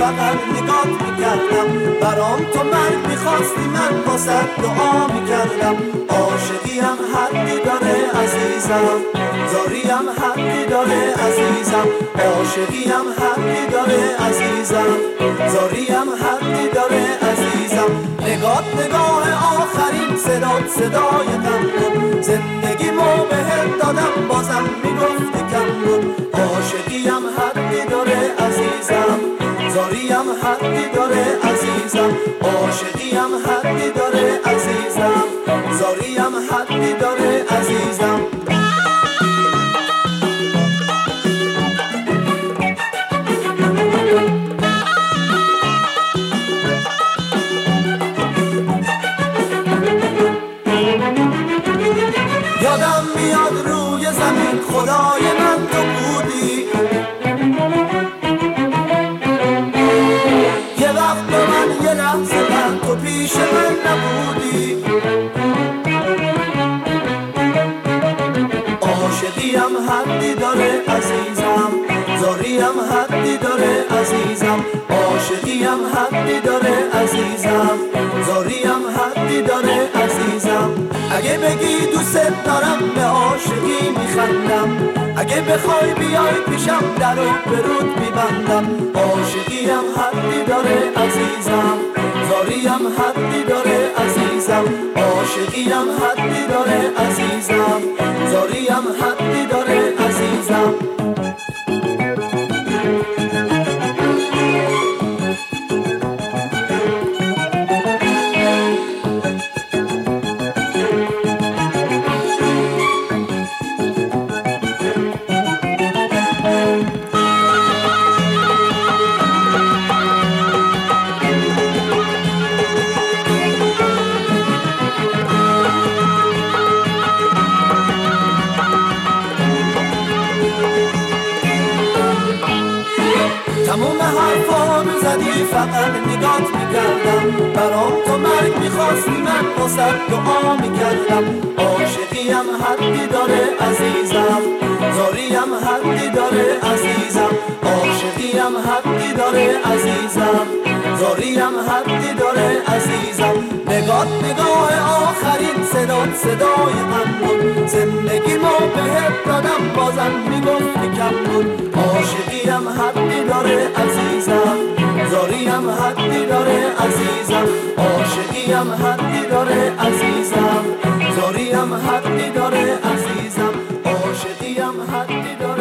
فقط نگات میکردم، برام تو مرگ میخواستی من واسه دعا میکردم. عاشقیم حدی داره عزیزم، زاریم حدی داره عزیزم. عاشقیم حدی داره عزیزم، زاریم حدی داره عزیزم. نگات نگاه آخرین، صدات صدای غم بود. زندگیمو بهت دادم بازم میگفتی کم بود. عاشقیم حدی داره عزیزم، زاریم حدی داره عزیزم. عاشقیم حدی داره عزیزم، زاریم حدی داره عزیزم. یادم میاد روی زمین خدای من تو بودی، یه وقت به من یه لحظه من تو پیش من نبودی. عاشقیم حدی داره عزیزم، زاریم حدی داره عزیزم. عاشقیم حدی داره عزیزم، زاریم حدی داره عزیزم. اگه بگی دوست دارم به عاشقی میخندم، اگه بخوای بیای پیشم در و برود میبندم. عاشقیم حدی داره عزیزم، زاریم حدی داره عزیزم. عاشقیم حدی داره عزیزم، زاریم حدی داره عزیزم. تموم حرفا رو زدی فقط نگات میکردم، برام تو مرگ میخواستی من واسه دعا میکردم. عاشقیم حدی داره عزیزم، زاریم حدی داره عزیزم. عاشقیم حدی داره عزیزم، زاریم حدی داره عزیزم. نگات نگاه آخرین، صدات صدای غم بود. زندگیمو بهت دادم بازم میگفتی کم بود. عاشقیم حدی داره عزیزم، زاریم حدی داره عزیزم. عاشقیم حدی داره عزیزم، زاریم حدی داره عزیزم. عاشقیم حدی داره